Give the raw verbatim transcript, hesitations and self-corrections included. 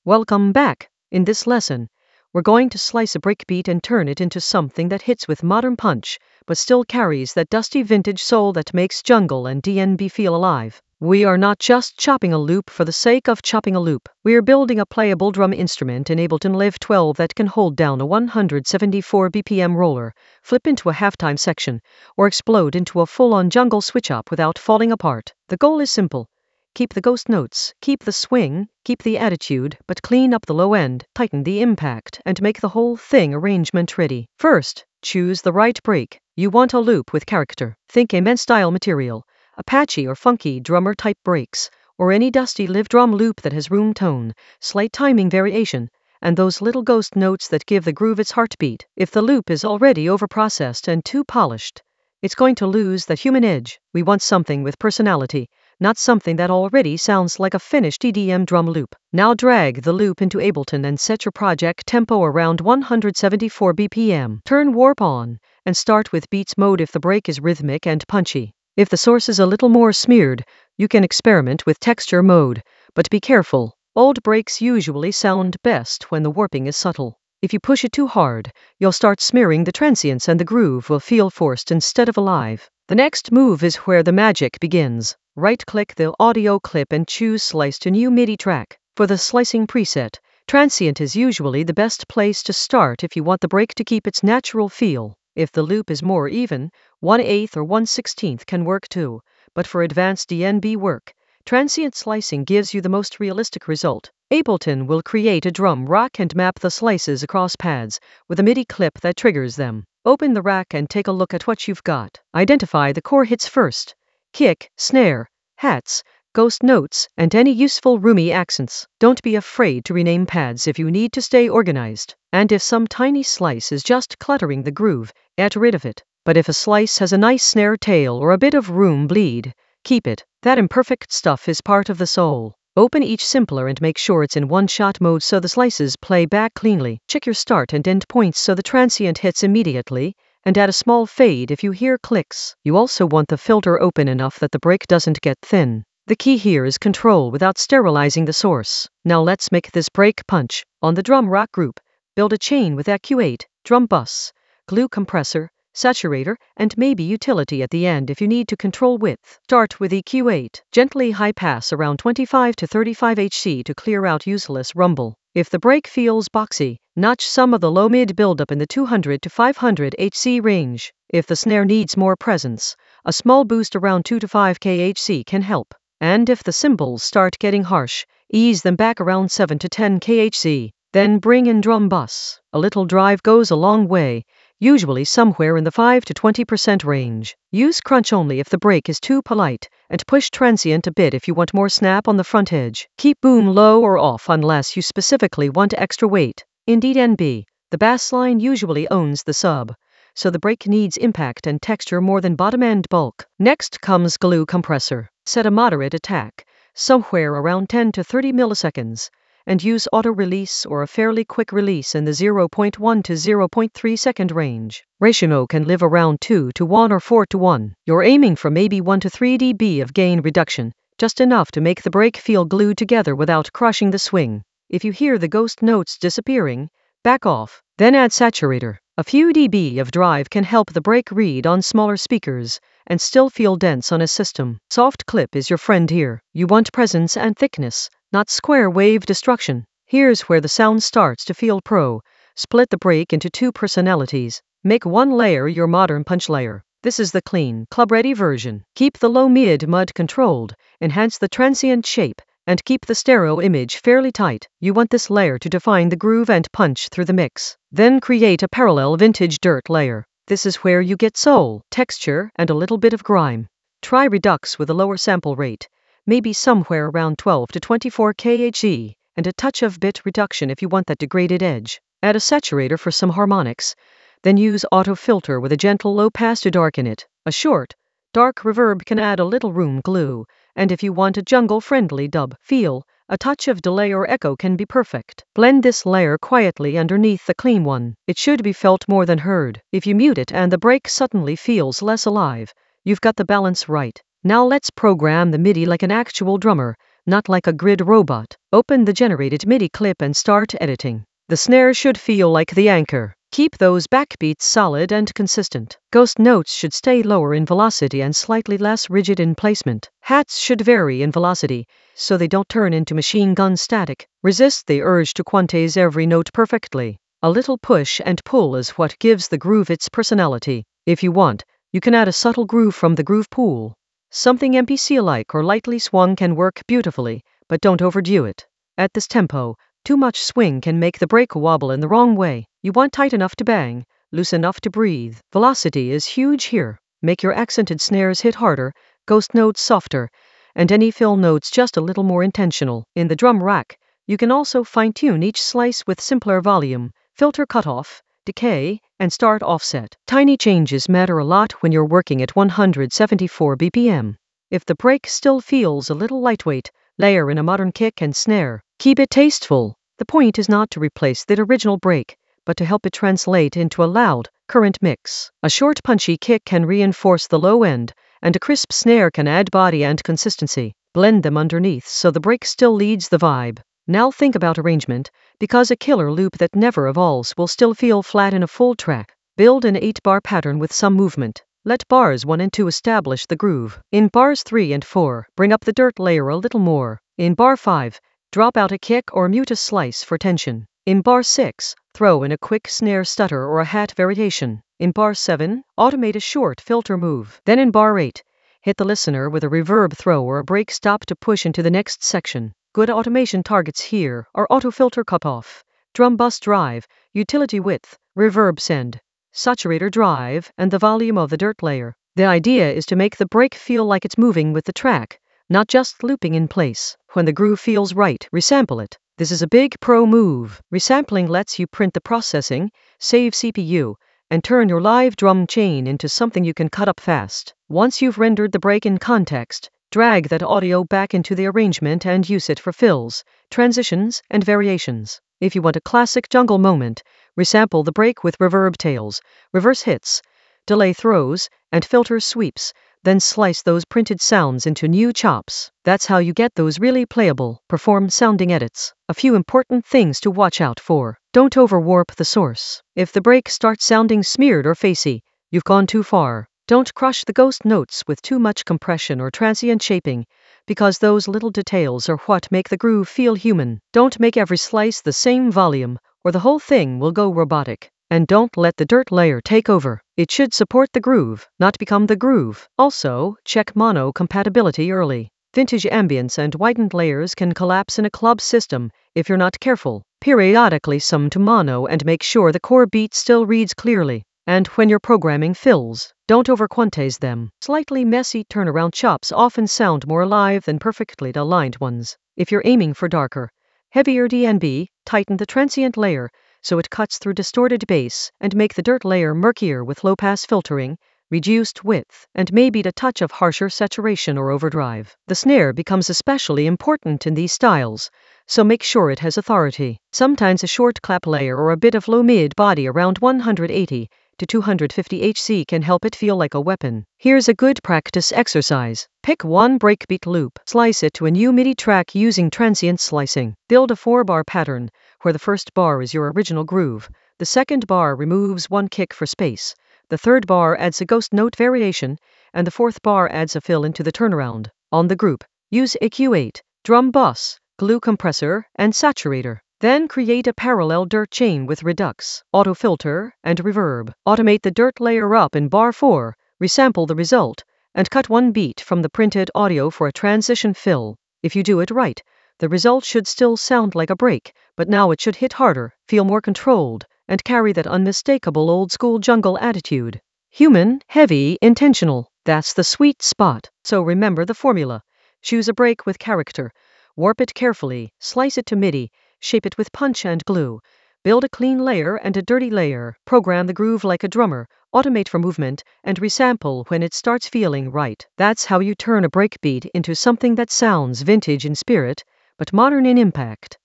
Welcome back. In this lesson, we're going to slice a breakbeat and turn it into something that hits with modern punch, but still carries that dusty vintage soul that makes jungle and D N B feel alive. We are not just chopping a loop for the sake of chopping a loop. We are building a playable drum instrument in Ableton Live twelve that can hold down a one hundred seventy-four B P M roller, flip into a halftime section, or explode into a full-on jungle switch-up without falling apart. The goal is simple. Keep the ghost notes, keep the swing, keep the attitude, but clean up the low end, tighten the impact, and make the whole thing arrangement ready. First, choose the right break. You want a loop with character. Think immense style material, Apache or funky drummer type breaks, or any dusty live drum loop that has room tone, slight timing variation, and those little ghost notes that give the groove its heartbeat. If the loop is already overprocessed and too polished, it's going to lose that human edge. We want something with personality, not something that already sounds like a finished E D M drum loop. Now drag the loop into Ableton and set your project tempo around one hundred seventy-four B P M. Turn warp on, and start with beats mode if the break is rhythmic and punchy. If the source is a little more smeared, you can experiment with texture mode, but be careful. Old breaks usually sound best when the warping is subtle. If you push it too hard, you'll start smearing the transients and the groove will feel forced instead of alive. The next move is where the magic begins. Right-click the audio clip and choose Slice to New MIDI track. For the slicing preset, transient is usually the best place to start if you want the break to keep its natural feel. If the loop is more even, one eighth or one sixteenth can work too, but for advanced D N B work, transient slicing gives you the most realistic result. Ableton will create a drum rack and map the slices across pads with a MIDI clip that triggers them. Open the rack and take a look at what you've got. Identify the core hits first. Kick, snare, hats, ghost notes, and any useful roomy accents. Don't be afraid to rename pads if you need to stay organized. And if some tiny slice is just cluttering the groove, get rid of it. But if a slice has a nice snare tail or a bit of room bleed, keep it. That imperfect stuff is part of the soul. Open each simpler and make sure it's in one-shot mode so the slices play back cleanly. Check your start and end points so the transient hits immediately, and add a small fade if you hear clicks. You also want the filter open enough that the break doesn't get thin. The key here is control without sterilizing the source. Now let's make this break punch. On the drum rack group, build a chain with E Q eight, drum bus, glue compressor, saturator, and maybe utility at the end if you need to control width. Start with E Q eight. Gently high pass around twenty-five to thirty-five hertz to clear out useless rumble. If the break feels boxy, notch some of the low-mid buildup in the two hundred to five hundred hertz range. If the snare needs more presence, a small boost around two to five kilohertz can help. And if the cymbals start getting harsh, ease them back around seven to ten kilohertz. Then bring in drum bus. A little drive goes a long way, usually somewhere in the five to twenty percent range. Use crunch only if the break is too polite, and push transient a bit if you want more snap on the front edge. Keep boom low or off unless you specifically want extra weight. In D N B, the bass line usually owns the sub, so the break needs impact and texture more than bottom-end bulk. Next comes glue compressor. Set a moderate attack, somewhere around ten to thirty milliseconds, and use auto-release or a fairly quick release in the zero point one to zero point three second range. Ratio can live around two to one or four to one. You're aiming for maybe one to three decibels of gain reduction, just enough to make the break feel glued together without crushing the swing. If you hear the ghost notes disappearing, back off, then add saturator. A few dB of drive can help the break read on smaller speakers and still feel dense on a system. Soft clip is your friend here. You want presence and thickness, not square wave destruction. Here's where the sound starts to feel pro. Split the break into two personalities. Make one layer your modern punch layer. This is the clean, club-ready version. Keep the low-mid mud controlled, enhance the transient shape, and keep the stereo image fairly tight. You want this layer to define the groove and punch through the mix. Then create a parallel vintage dirt layer. This is where you get soul, texture, and a little bit of grime. Try Redux with a lower sample rate, maybe somewhere around twelve to twenty-four kilohertz, and a touch of bit reduction if you want that degraded edge. Add a saturator for some harmonics, then use auto filter with a gentle low pass to darken it. A short, dark reverb can add a little room glue, and if you want a jungle-friendly dub feel, a touch of delay or echo can be perfect. Blend this layer quietly underneath the clean one. It should be felt more than heard. If you mute it and the break suddenly feels less alive, you've got the balance right. Now let's program the MIDI like an actual drummer, not like a grid robot. Open the generated MIDI clip and start editing. The snare should feel like the anchor. Keep those backbeats solid and consistent. Ghost notes should stay lower in velocity and slightly less rigid in placement. Hats should vary in velocity, so they don't turn into machine gun static. Resist the urge to quantize every note perfectly. A little push and pull is what gives the groove its personality. If you want, you can add a subtle groove from the groove pool. Something M P C-like or lightly swung can work beautifully, but don't overdo it. At this tempo, too much swing can make the break wobble in the wrong way. You want tight enough to bang, loose enough to breathe. Velocity is huge here. Make your accented snares hit harder, ghost notes softer, and any fill notes just a little more intentional. In the drum rack, you can also fine-tune each slice with simpler volume, filter cutoff, decay, and start offset. Tiny changes matter a lot when you're working at one hundred seventy-four B P M. If the break still feels a little lightweight, layer in a modern kick and snare. Keep it tasteful. The point is not to replace the original break, but to help it translate into a loud, current mix. A short punchy kick can reinforce the low end, and a crisp snare can add body and consistency. Blend them underneath so the break still leads the vibe. Now think about arrangement, because a killer loop that never evolves will still feel flat in a full track. Build an eight-bar pattern with some movement. Let bars one and two establish the groove. In bars three and four, bring up the dirt layer a little more. In bar five, drop out a kick or mute a slice for tension. In bar six, throw in a quick snare stutter or a hat variation. In bar seven, automate a short filter move. Then in bar eight, hit the listener with a reverb throw or a break stop to push into the next section. Good automation targets here are auto filter cutoff, drum bus drive, utility width, reverb send, saturator drive, and the volume of the dirt layer. The idea is to make the break feel like it's moving with the track, not just looping in place. When the groove feels right, resample it. This is a big pro move. Resampling lets you print the processing, save C P U, and turn your live drum chain into something you can cut up fast. Once you've rendered the break in context, drag that audio back into the arrangement and use it for fills, transitions, and variations. If you want a classic jungle moment, resample the break with reverb tails, reverse hits, delay throws, and filter sweeps, then slice those printed sounds into new chops. That's how you get those really playable, performed sounding edits. A few important things to watch out for. Don't overwarp the source. If the break starts sounding smeared or facey, you've gone too far. Don't crush the ghost notes with too much compression or transient shaping, because those little details are what make the groove feel human. Don't make every slice the same volume, or the whole thing will go robotic. And don't let the dirt layer take over. It should support the groove, not become the groove. Also, check mono compatibility early. Vintage ambience and widened layers can collapse in a club system if you're not careful. Periodically sum to mono and make sure the core beat still reads clearly. And when you're programming fills, don't over-quantize them. Slightly messy turnaround chops often sound more alive than perfectly aligned ones. If you're aiming for darker, heavier D N B, tighten the transient layer so it cuts through distorted bass, and make the dirt layer murkier with low-pass filtering, reduced width, and maybe a touch of harsher saturation or overdrive. The snare becomes especially important in these styles, so make sure it has authority. Sometimes a short clap layer or a bit of low-mid body around one hundred eighty to two hundred fifty hertz can help it feel like a weapon. Here's a good practice exercise. Pick one breakbeat loop, slice it to a new MIDI track using transient slicing. Build a four-bar pattern, where the first bar is your original groove, the second bar removes one kick for space, the third bar adds a ghost note variation, and the fourth bar adds a fill into the turnaround. On the group, use E Q eight, drum bus, glue compressor, and saturator. Then create a parallel dirt chain with redux, auto filter, and reverb. Automate the dirt layer up in bar four, resample the result, and cut one beat from the printed audio for a transition fill. If you do it right, the result should still sound like a break, but now it should hit harder, feel more controlled, and carry that unmistakable old-school jungle attitude. Human, heavy, intentional. That's the sweet spot. So remember the formula. Choose a break with character. Warp it carefully, slice it to MIDI, shape it with punch and glue. Build a clean layer and a dirty layer. Program the groove like a drummer. Automate for movement, and resample when it starts feeling right. That's how you turn a breakbeat into something that sounds vintage in spirit, but modern in impact.